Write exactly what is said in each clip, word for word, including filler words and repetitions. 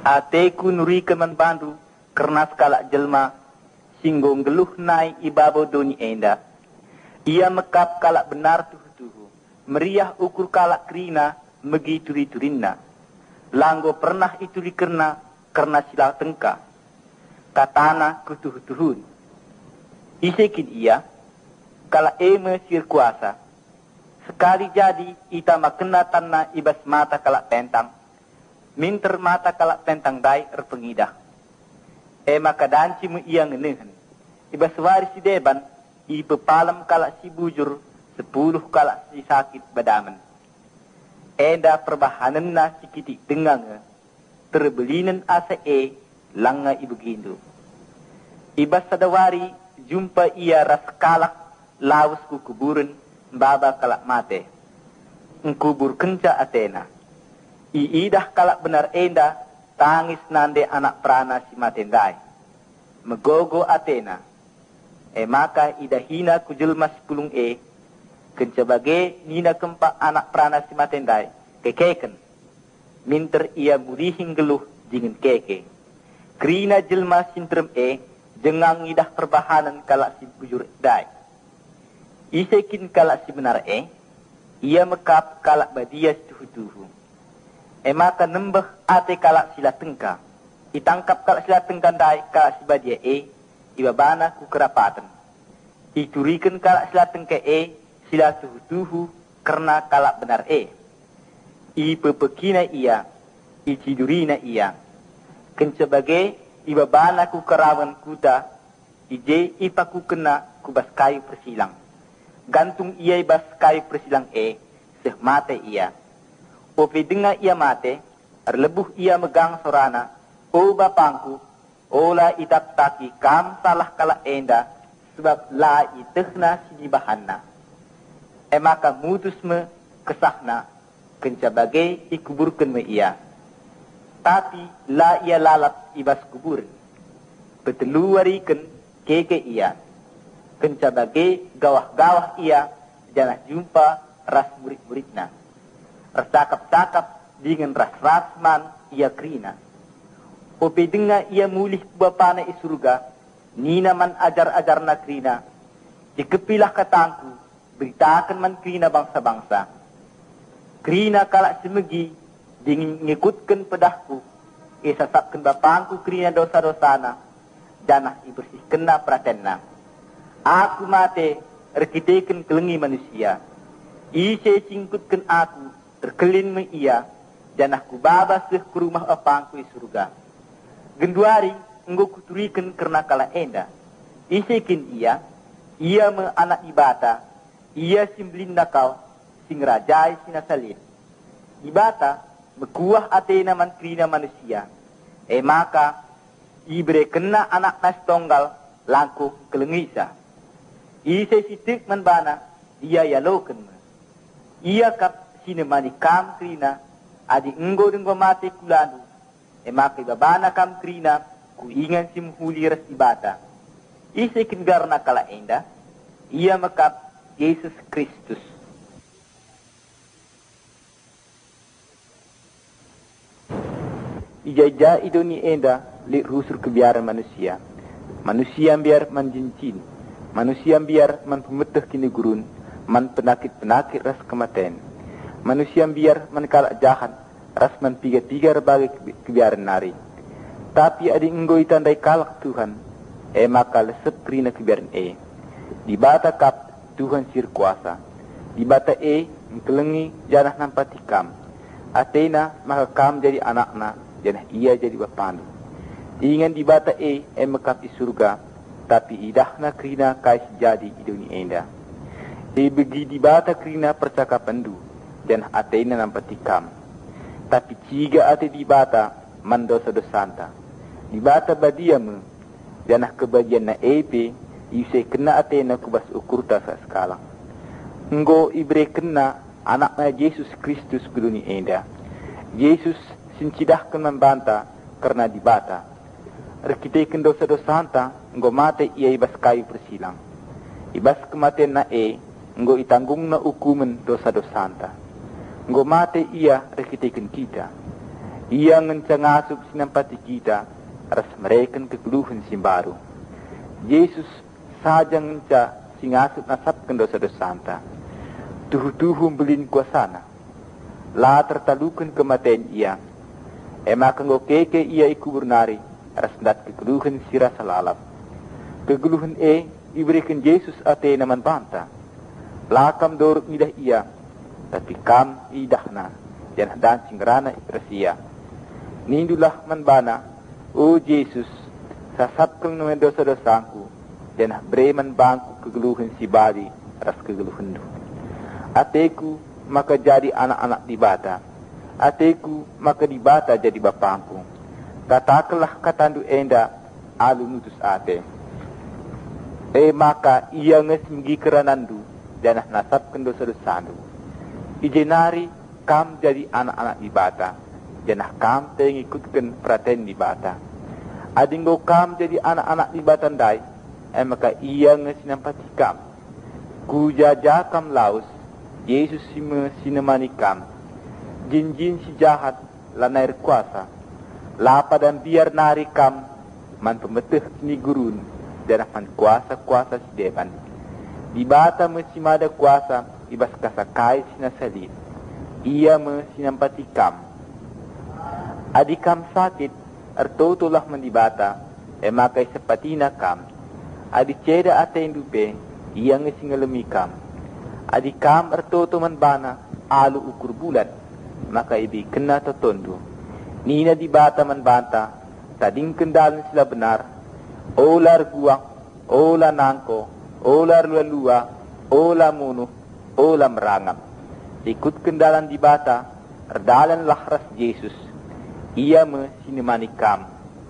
Ateku nuri keman bandu kernas kalak jelma singgong geluh nai ibabo doni enda. Ia mekap kalak benar tuhu-tuhu, meriah ukur kalak krina megi turi-turinna. Langgo pernah itu dikerna karena sila tengka. Katana kutuh-tuhun. Isekin ia kalak eme sir kuasa. Sekali jadi ita makena tanna ibas mata kalak pentang. Minter mata kalak pentang dai erpengidah. Ema kadanci mu ia ngenehen. Ibas waris si deban, i pepalam kalak si bujur, sepuluh kalak si sakit badaman. Enda perbahanan na si kiti dengang, terbelinan asa e, langa ibu gindu. Ibas sadawari, jumpa ia ras kalak, lawas ku kuburan, baba kalak mate. Engkubur kenca Athena. Iidah kalak benar enda, tangis nande anak prana si matendai. Megogo Athena. E maka idahina kujelma sepulung e. Kencabage nina kempak anak prana si matendai. Kekeken. Minter ia murihing geluh dingin keke. Krina jelma sintrem e. Jengang idah perbahanan kalak si bujur dai. Isekin kalak si benar e. Ia mekap kalak badia tuhu-tuhu. E maka nembeh ate kalak sila tengka. Itangkap kalak sila tengka dai kalak si badia e. Ibabana ku kerapatan. Iturikan kalak sila tengka e. Sila tuhu-tuhu karena kalak benar e. I pepekina ia. I cidurina ia. Kencabage ibabana ku kerawan kuda. Ije ipaku kena kubas kayu persilang. Gantung ia ibas kayu persilang e. Seh mate ia. Ope dengar ia mate, erlebuh ia megang sorana, o bapangku, ola itap taki kam salah kala enda, sebab la itehna sidi bahanna. E maka mutus me kesahna, kencabage ikuburkan me ia. Tapi la ia lalap ibas kuburan. Betelu warikan keke ia. Kencabage gawah-gawah ia, janah jumpa ras murid-muridna. Rasakap-sakap dengan ras-rasman ia krina. Ope dengar ia mulih bapana i surga, nina man ajar-ajar na krina. Dikepilah katangku, beritakan man krina bangsa-bangsa. Krina kalak semegi, dingin ngikutkan pedahku, isasapkan bapangku krina dosa-dosana, janah ibersihkan na pratenna. Aku mate, rekitekan kelengi manusia. Ise singkutkan aku, terkelin me ia, janah ku babas ke rumah apangku di surga. Genduari, enggo kuturikan karena kala enda. Isekin ia, ia me anak ibata, ia simblin nakau, sing rajai sinasalin. Ibata, mekuah Athena man krina manusia. E maka, ibre kena anak nas tonggal, langkuh kelengisa. Ise sitik man bana, ia yaloken me. Ia kap sine mani kam krina, adi enggo denggo mate kulanu, e maka ibabana kam krina, ku ingan sim huli ras ibata. Isekin garna kala enda, ia mekap Yesus Kristus. Ijajah idoni enda, li rusur kebiaran manusia. Manusia biar manjincin, manusia biar man pemeteh kini gurun, man penakit-penakit ras kematian. Manusia biar menkalak jahat, ras man piga-piga berbagai kebiaran nari. Tapi adi enggo itandai kalak Tuhan, e maka lesep krina kebiaran e. Di bata kap Tuhan sir kuasa. Di bata e, engkelengi janah nampati kam. Athena maka kam jadi anakna, janah ia jadi bapanu. Ingan di bata e, e mekap di surga, tapi idahna krina kais jadi iduni enda. E begi di bata krina percakapan du. Dan Athena nampati kam. Tapi ciga ate di bata mandosa-dosanta. Di bata badia me, janah kebagian na epe, yuse kena Athena kubas ukurta sa skala. Enggo ibre kena anaknya Yesus Kristus kuduni enda. Yesus sincidahkan membanta karena di bata. Rekitekan dosa-dosanta, enggo mate ia ibas kayu persilang. Ibas kematian na e, enggo itanggung na hukuman dosa-dosanta. Enggo mate ia rekitekan kita. Ia ngencangasup sinampati kita ras mereka kegeluhan simbaru. Yesus saja ngenca singasup nasapkan dosa-dosa santa. Tuhu-tuhu belin kuasana. La tertalukan kematian ia. Ema kanggo keke ia ikubur nari ras ndat kegeluhan sirah salalap. Kegeluhan e diberikan Yesus ate naman banta. Lakam doruk nidah ia. Tapi kam idahna. Dan dan singgerana ikrasia. Nindulah manbana. O Yesus. Sasapkan naman dosa-dosaku. Dan breman bangku kegeluhan si bali ras kegeluhan du. Ateku maka jadi anak-anak dibata. Ateku maka dibata jadi bapangku. Katakanlah katandu enda alu nutus ate. E maka ia ngesmgi keranandu dan nasabkan dosa-dosandu. Ijenari kam jadi anak-anak dibata. Janah kam tengikutkan praten dibata. Adinggo kam jadi anak-anak dibata ndai. E maka ia ngesinampati kam. Kujaja kam laus. Yesus sima sinemani kam. Jin-jin si jahat lanair kuasa. Lapa dan biar nari kam. Man pemetih ni gurun. Dan man kuasa-kuasa si depan. Dibata mesimada kuasa. Ibas kasakai sinasalit. Ia mesinampati kam. Adi kam sakit. Ertotolah mendibata. Emakai sepatina kam. Adi ceda atain dupe. Ia ngesingalemi kam. Adi kam ertoto manbana alu ukur bulan. Maka ibi kena tertondu. Nina dibata manbanta. Tading kendalan sila benar. Olar guang. Ola nangko. Olar lua-lua. Ola munuh. Ola merangam. Ikut kendalan dibata. Erdalan lahras Yesus. Ia me sinemani kam.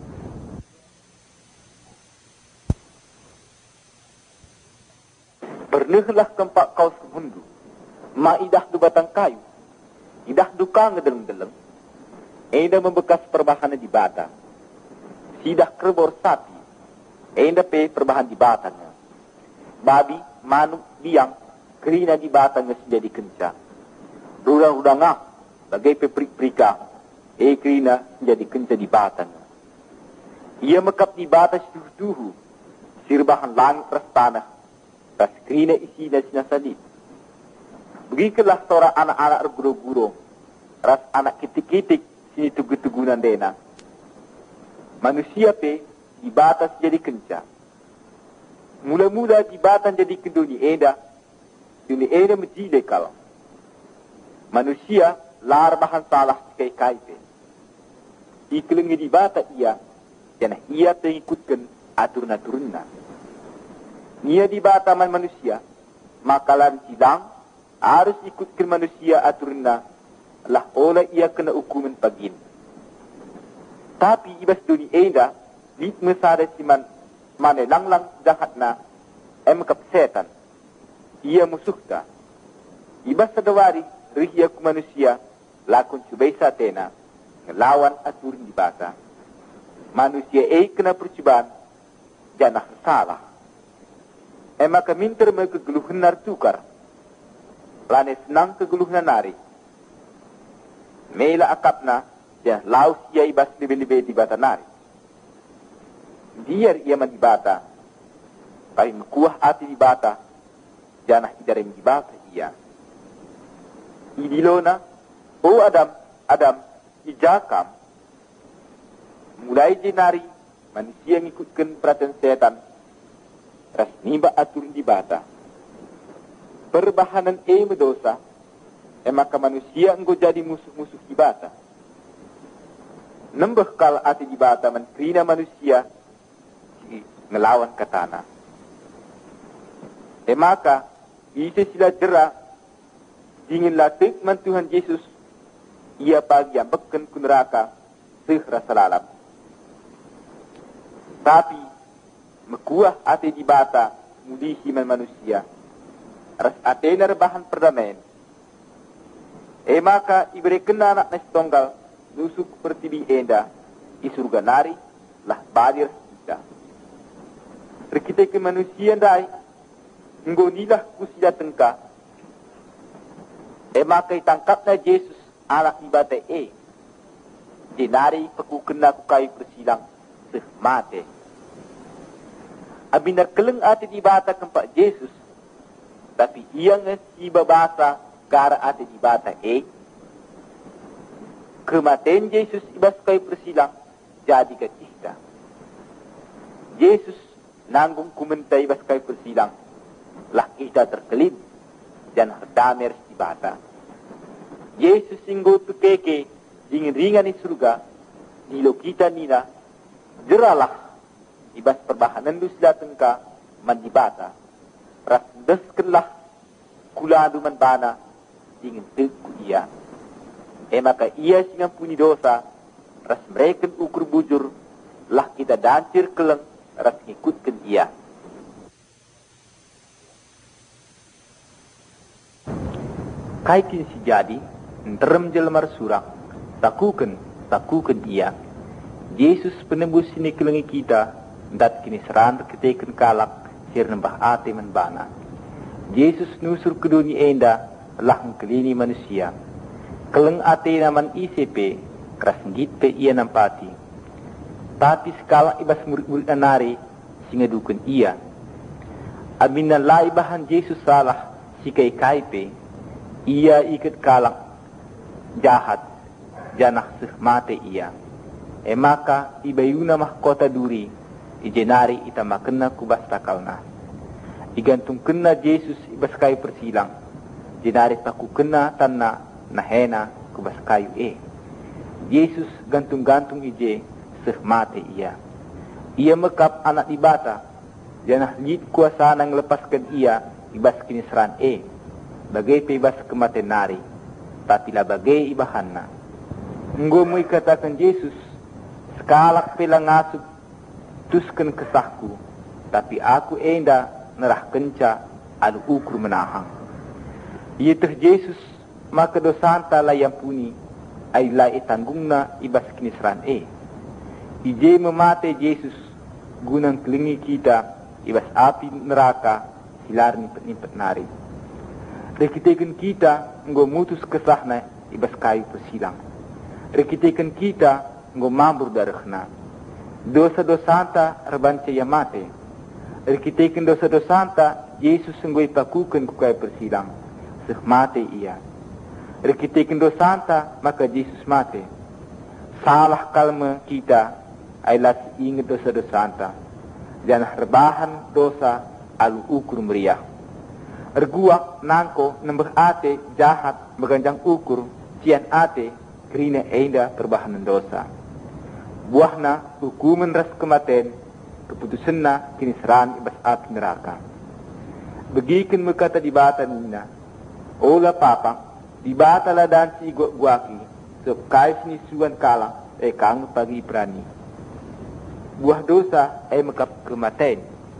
Pernahlah tempat kau semundu. Ma idah du batang kayu. Idah duka ngedeleng-deleng. Enda membekas perbahan di bata. Sidah kerbor sapi. Enda pe perbahan di batanya. Babi, manuk, biang. Kerina di batanya menjadi kenca. Rudang-rudangah. Bagai pe perik-perika. E kerina menjadi kenca di batanya. Ia mekap di bata setuhu-tuhu. Sirbahan langit ras tanah. Tas kerina isi dan sinasalit. Begitulah seorang anak-anak ergurung-gurung. Ras anak kitik-kitik sini tugu-tugunan dena. Manusia pe di batas jadi kenca. Mula-mula di batas jadi keduni eda. Duni eda menjile kal. Manusia lar bahan salah kai-kai pe. Ikelengi di batas ia. Dan ia tengikutkan aturan-aturanna. Ia dibata man manusia, maka lan sidang harus ikutkan manusia aturanna, lah olah ia kena hukuman pagin. Tapi ibas duni enda, lit mesada siman mane lang-lang jahatna, emkap setan. Ia musuhta. Ibas sadawari rihya ku manusia, lakon subay sa tena, ngelawan aturan dibata. Manusia ay kena percubaan, janah salah. Ema kaminter me kegeluhan nar tukar. Lane senang kegeluhan nari. Mela akapna, ya laus ia ibas libe-libe di bata nari. Biar ia man di bata. Pari mekuah hati di bata. Janah idarem di bata ia. Idilona, o Adam, Adam, ijakam. Mulai jenari, manusia ngikutkan perhatian setan. Ras nimba atur di bata. Perbahanan e mendosa. E maka manusia engkau jadi musuh-musuh di bata. Nembeh kal ati di bata menkrina manusia. Ngelawan katana. E maka bisa sila jera. Dingin latik man Tuhan Yesus. Ia pagi yang beken ku neraka. Sih rasa lalap. Tapi mekuah ate di bata mudihi man manusia. Ras ate narbahan perdamaian. E maka iberikan anak na setonggal nusuk pertibi enda di surga nari lah badir kita. Rekita ke manusia dai ngonilah kusida tengka. E maka itangkap na Yesus anak di bata e. jenari paku kena ku kayu persilang seh mate. Abinar keleng ate di bata kempak Yesus, tapi ia ngesi babasa gara ate di bata e. Kematian Yesus ibas kayu persilang jadi kita. Yesus nanggung kumentai ibas kayu persilang, lah kita terkelin dan herdamir di bata. Yesus singgo tu keke ingin ringan di surga, nilo kita nina, jeralah ibas perbahanan dus datang ka mandibata, ras deskenlah kuladu manbana ingin teku ia. Eh maka ia singa puni dosa, ras mereka ukur bujur, lah kita dancir keleng, ras ngikutkan ia. Kaikin si jadi, nterem jelmar surang, takukan, takukan ia. Yesus penembus sini kelengi kita, dat kini seran keteken kalak, sir nembah ate menbana. Yesus nusur ke dunia enda, lah kelini manusia. Keleng ate naman I C P, keras ngit pe ia nampati. Tapi sekala ibas murid-murid anari, singa dukun ia. Amin na laibahan Yesus salah, si kay kaipe, ia ikut kalak jahat, janah seh mate ia. E maka ibayuna mahkota duri, ijenari ita makena kubas takalna. Igantung kena Yesus ibas kayu persilang, jenari taku kena tanna nahena kubas kayu e. Yesus gantung-gantung ije seh mate ia. Ia mekap anak ibata, janah lid kuasa nang lepaskan ia ibas kinisran e. Bagai pebas kematian nari, tapi lah bagai ibahanna. Ngomui katakan Yesus, sekalak pela ngasup, tuskan kesahku, tapi aku enda nerah kenca, alu ukur menahang. Ia teh Yesus, maka dosanta lah yang puni, ay lai tanggungna ibas kinisran e. Ije memate Yesus, gunang kelingi kita, ibas api neraka, silar nipet-nipet nari. Rekitekan kita nggo mutus kesahna ibas kayu persilang. Rekitekan kita nggo mambur darahna. Dosa-dosanta rebanca ya mate. Rekitekan dosa-dosanta Yesus nggo ipakukan ku kayu persilang. Seh mate ia. Rekitekan dosanta maka Yesus mate. Salah kalma kita ailas ingat dosa-dosanta. Janah rebahan dosa alu ukur meriah. Erguak nangko nembah ate jahat meganjang ukur cian ate kerina enda perbahanan dosa. Buahna hukuman ras kematen keputusanna kini seran ibas api neraka. Begikan mekata di bata nina, ola papa di bata la dan si guaki sop kais ni suan kala e kang pagi prani. Buah dosa e mekap kematen.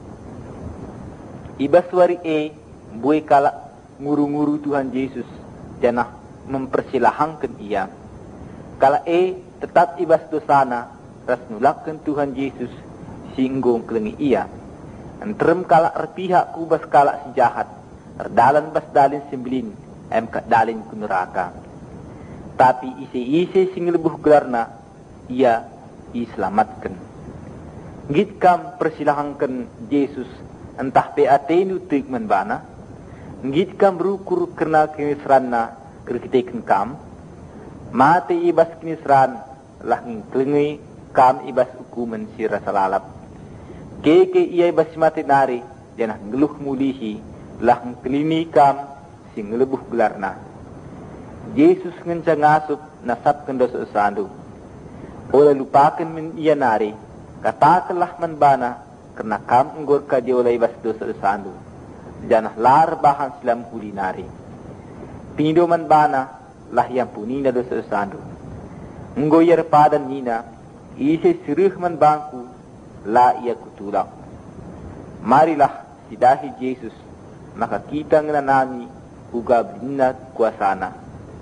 Ibas wari e buai kala nguru-nguru Tuhan Yesus janah mempersilahangkan ia. Kala e tetap ibas dosana ras nulakkan Tuhan Yesus singgong kelengi ia. Entrem kala erpihak kubas kala si jahat erdalan bas dalin sembilin em kat dalin ku neraka. Tapi ise-ise sing lebuh gelarna ia diselamatkan. Ngit kam persilahangkan Yesus entah pe atenu tik menbana. Ngit kam rukur kerna kinisranna kerkitekan kam. Mate ibas kinisran lah ngingklengi kam ibas hukuman si rasa lalap. Keke ia ibas mati nari janah ngeluh mulihi lah ngkelini kam si ngelebuh gelarna. Yesus ngenca ngasup nasabkan dosa sandu. Ola lupakan min ia nari katakanlah menbana kerna kam enggor ka dia oleh ibas dosa sandu. Janah lar bahan silam kulinari. Pindoman bana lah yang punina dosa sandu. Nggoyer padan nina, isi sirih man bangku, la ia kutulak. Marilah sidahi Yesus, maka kita ngenanami uga bina kuasana.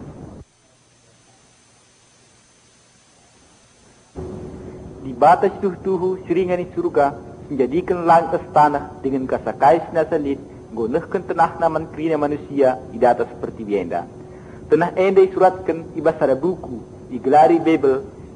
Di batas tuh-tuhu seringani surga, menjadikan langit tanah dengan kasakais nasalit, gonehkan tenah naman krina manusia di atas seperti bienda. Tenah enda isuratkan ibas ada buku, digelari Bible,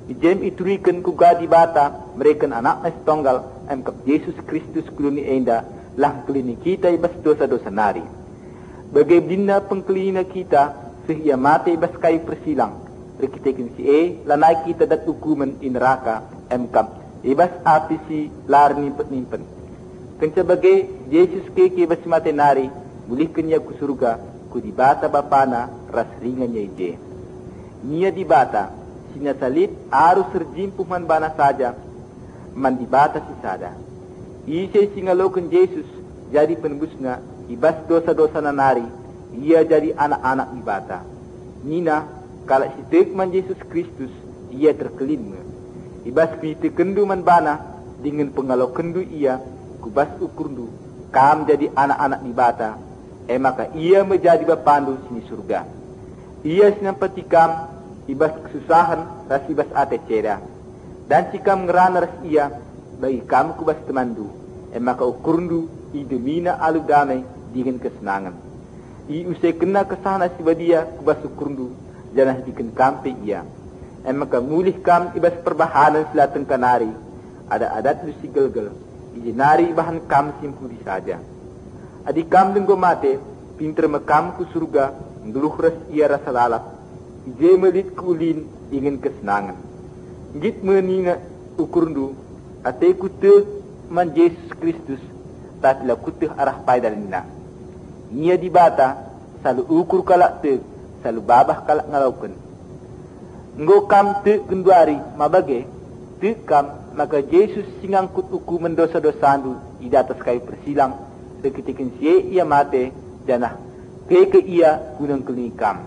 Ijem iturikan kuga di bata, mereka anak na setonggal, emkap Yesus Kristus kuluni enda, lah kelini kita ibas dosa-dosa nari. Bagaimana pengkelina kita, sehingga mati ibas kayu persilang, rekitekin si e, lanai kita dat hukuman in neraka, emkap ibas api si lar nimpet-nimpet. Kenca bagai Yesus keke ibas mati nari, mulihkan niya ku surga, ku di bata bapana, ras ringan niya ije. Niya di bata, sinya salit arus serjimpuman bana saja, man di bata si sada. Isay singalokan Yesus, jadi penebusnya, ibas dosa-dosa na nari, ia jadi anak-anak di bata. Nina, kalau si tekman Yesus Kristus, ia terkelin me. Ibas piti kendu man bana, dengan pengalau kendu ia, kubas ukurdu, kam jadi anak-anak di bata, eh maka ia menjadi bapandu sini surga. Ia sinampati kam, ibas kesusahan, ras ibas ate ceda. Dan cikam ngerana ras ia, bagi kam kubas temandu, eh maka ukurdu, idemina alu damai, dengan kesenangan. I usai kena kesana si badia, kubas ukurdu, janah diken kampe ia. Eh maka mulih kam ibas perbahanan selatan kanari, ada adat lu si gelgel, ijinari bahan kam simpuli saja. Adi kam denggo mate, pinter mekam ku surga, ngeluh ras ia rasa lalap, ije melit kulin ingin kesenangan. Git menina ukurdu, ate kute man Yesus Kristus, tapi la kute arah paidalina. Nia di bata, selalu ukur kalak te, selalu babah kalak ngalaukan. Ngo kam te genduari, mabage, te kam, maka Yesus singangkut hukuman dosa-dosandu, di atas kayu persilang, sekitikin siye ia mate, janah, keke ia gunung keling kam.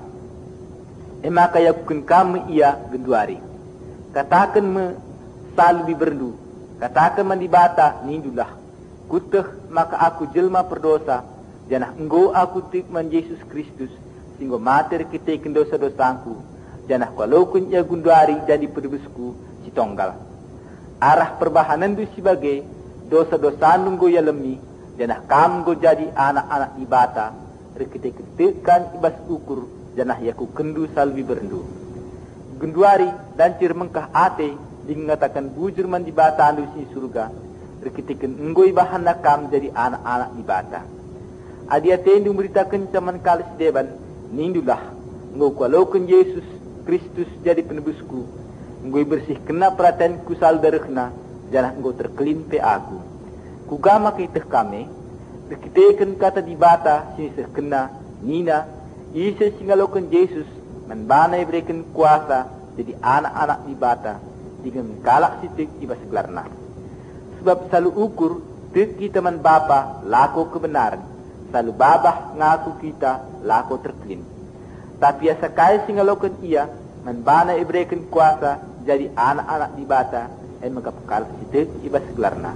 E maka yakukun kam ia genduari. Katakan me, selalu biberndu, katakan man di bata, nindulah. Kuteh maka aku jelma perdosa, janah enggo aku tikman Yesus Kristus, sehingga mater kitekin dosa-dosaku, janah kalau kun ia gunduari jadi pedebusku, si tonggal. Arah perbahanan du sebagai dosa-dosa nunggu ya lemi, janah kam go jadi anak-anak ibata, rekitekin tekan ibas ukur, janah yaku kendu salwi berendu. Gunduari dan cir mengkah ate, dingatakan bujur man di bata andu si surga, rekitekin enggo ibahan nakam jadi anak-anak ibata. Adi ate ndu beritakan caman kalis deban, nindulah, enggo kualokan Yesus Kristus jadi penebusku, enggo bersih kena perhatian kusal darahna, janah enggo terkelin pe aku. Kugama kiteh kami, rekitekin kata di bata sinisah kena, nina, isa singalokan Yesus, manbanay berikan kuasa, jadi anak-anak di bata, dengan kalak sitik ibas gelarna. Sebab selalu ukur, tek kita man bapa, lako kebenaran, selalu babah ngaku kita, lako terkelin. Tapi asa kaya singalokan ia, manbanay berikan kuasa, jadi anak-anak di bata, ay magkapakal sitik ibas gelarna.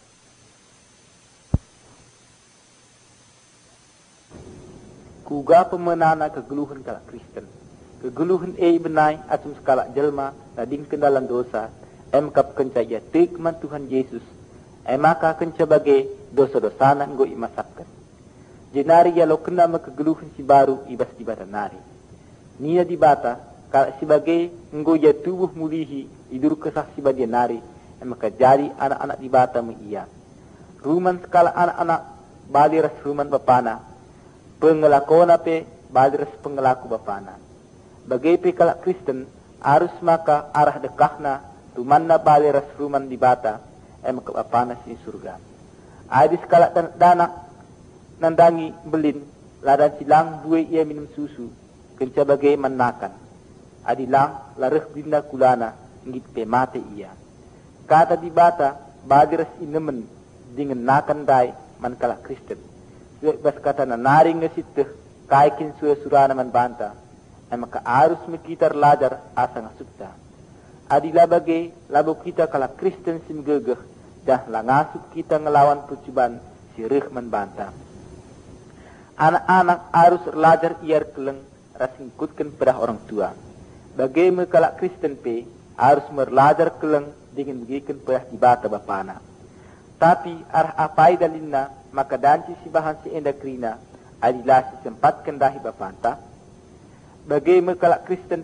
Kuga pemenana kegeluhan kalak Kristen. Kegeluhan e benai atum sekala jelma nading kendalan dosa, em kap kenca ya tekman Tuhan Yesus, em maka kenca bagai dosa-dosa nan go imasapkan. Jenari ya lo kena kegeluhan si baru ibas di bata nari. Nia di bata, kala sebagai nggo ya tubuh mulihi idur kesah si badia nari, em maka jadi anak-anak di bata mu iya. Ruman sekala anak-anak bali ras ruman bapana, pengelakona pe bali ras pengelaku bapana. Bagai pekalak Kristen, harus maka arah dekahna, rumanna bali ras ruman di bata, em kepapanas di surga. Adis kalak dan danak, nandangi belin, ladan silang buai ia minum susu, kenca bagai menakan. Adilang lareh binda kulana, ngit pe mate ia. Kata di bata, bali ras inemen, dengan nakan dai, man kalak Kristen. Bas kata na naring ngesiteh, kaikin sura-surana man banta, ay maka arus mekitar ladar asa ngasukta. Adila bagay labo kita kala Kristen simgegeh dah langasuk kita ngelawan percobaan si Rehman banta. Anak-anak arus ladar iar keleng rasingkutkan pada orang tua. Bagay kala Kristen pe arus merladar keleng dengan begikan pada dibata bapana. Tapi arah apai dalinna maka danci si bahan si endakrina adila si sempatkan dahi bapanta. Bagai kalak Kristen pe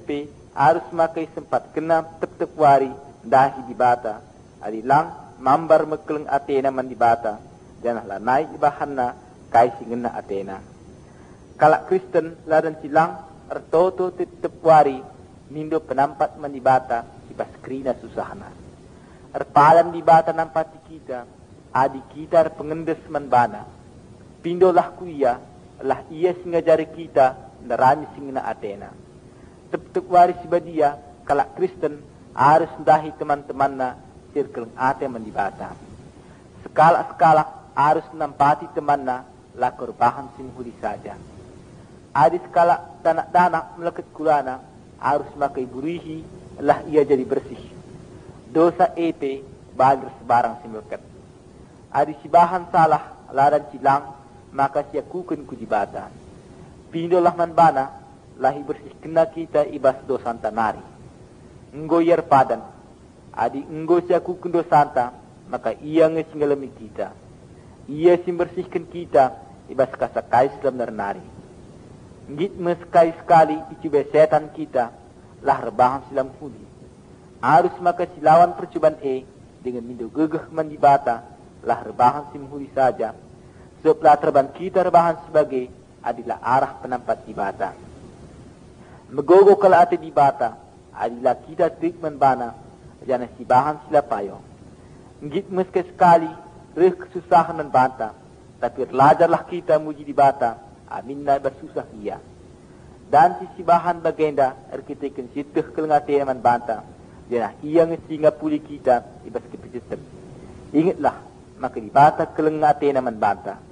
harus makai sempat kena tep-tep wari dahi di bata. Adi lang mambar mekeleng Athena man di bata. Dan lah naik bahanna kaisi ngena Athena. Kalak Kristen ladan silang ertoto tep wari nindo penampat man di bata ibas krina susahna. Erpalan di bata nampati kita, adi kita er pengendes man bana. Pindolah kuia, lah ia singajari kita nerani singina Athena. Tep-tep wari sibadia, kalak Kristen harus dahi teman-temanna circle Athena man di bata. Sekala-sekala harus nampati temanna lakor bahan simhuri saja. Adi sekala tanak-tanak melekat kulana harus makai burihi lah ia jadi bersih. Dosa ete balir sebarang simlekat. Adi si bahan salah ladan cilang maka sia kukun ku jibata. Pindolah man bana lahi bersih kena kita ibas dosanta nari. Enggo yer padan. Adi enggo sia kukun dosanta maka ia ngesingalami kita. Ia sim bersihkan kita ibas kasakai selam nari. Ngit meskai sekali icuba setan kita lah rebahan silam hudi. Harus maka silawan percobaan e dengan mindo gegeh mandibata lah rebahan sim hudi saja. Sebab lah terban kita rebahan sebagai adalah arah penampat di bata. Megogo kala ate di bata adalah kita trik membana jana si bahan sila payo. Ngit meske sekali reh kesusahan dan bata tapi belajarlah kita muji di bata aminna bersusah ia. Dan sisi bahan bagenda arkiteken situh kelengate man banta. Janah ia ngesinga puli kita ibas kepicetem. Ingatlah maka di bata kelengate man banta.